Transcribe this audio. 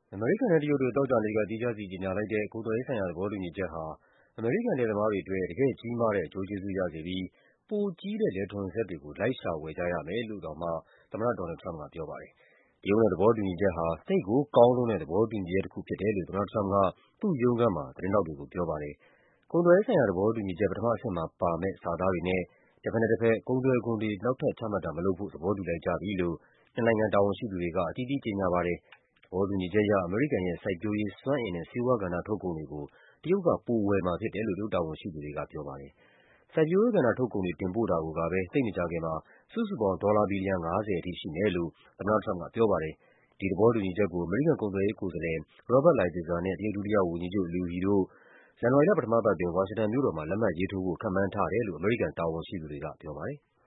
အမေရိကန်နဲ့တရုတ်တို့ သောကြာနေ့က သီးခြားစီကြေညာလိုက်တဲ့ ကုန်သွယ်ရေးဆိုင်ရာ သဘောတူညီချက်ဟာ အမေရိကန်လယ်သမားတွေအတွက် တကယ့်ကြီးမားတဲ့ အကျိုးကျေးဇူးရစေပြီး ပိုကြီးတဲ့ လယ်ထွန်စက်တွေကို လိုက်ရှာဝယ်ကြရမယ်လို့တောင်မှ သမ္မတ ဒေါ်နယ်လ်ဒ် ထရမ့်ပ်ကပြောပါတယ်။ တရုတ်နဲ့သဘောတူညီချက်ဟာ သိပ်ကိုကောင်းလွန်းတဲ့ သဘောတူညီချက်တခုဖြစ်တယ်လို့ သမ္မတထရမ့်ပ်က သူ့ရုံးခန်းမှာ သတင်းထောက်တွေကိုပြောပါတယ်။ ကုန်သွယ်ရေးဆိုင်ရာ သဘောတူညီချက် ပထမအဆင့်မှာပါမယ့် စာသားတွေနဲ့ တဘက်နဲ့တဘက် ကုန်သွယ်ခွန်တွေ နောက်ထပ်ချမှတ်တာမလုပ်ဖို့ သဘောတူလိုက်ကြပြီလို့ နှစ်နိုင်ငံတာဝန်ရှိသူတွေက အသီးသီးကြေညာပါတယ်။ သဘောတူညီချက်အရ အမေရိကန်ရဲ့ စိုက်ပျိုးရေး၊ စွမ်းအင်နဲ့ ဆေးဝါးကဏ္ဍ ထုတ်ကုန်တွေကို တရုတ်က ပိုဝယ်မှာဖြစ်တယ်လို့ တရုတ်တာဝန်ရှိသူတွေကပြောပါတယ်။ စိုက်ပျိုးရေးကဏ္ဍထုတ်ကုန်တွေ တင်ပို့တာကိုကပဲ သိပ်မကြာခင်မှာ စုစုပေါင်း ဒေါ်လာ ဘီလီယံ ၅၀ ထိရှိမယ်လို့ သမ္မတထရမ့်ပ်ကပြောပါတယ်။ ဒီသဘောတူညီချက်ကို အမေရိကန်ကုန်သွယ်ရေးကိုယ်စားလှယ် Robert Lighthizer နဲ့ တရုတ် ဒုတိယဝန်ကြီးချုပ် Liu He တို့ ဇန်နဝါရီလ ပထမပတ်အတွင်း ဝါရှင်တန်မြို့တော်မှာ လက်မှတ်ရေးထိုးဖို့ ခန့်မှန်းထားတယ်လို့ အမေရိကန်တာဝန်ရှိသူတွေကပြောပါတယ်။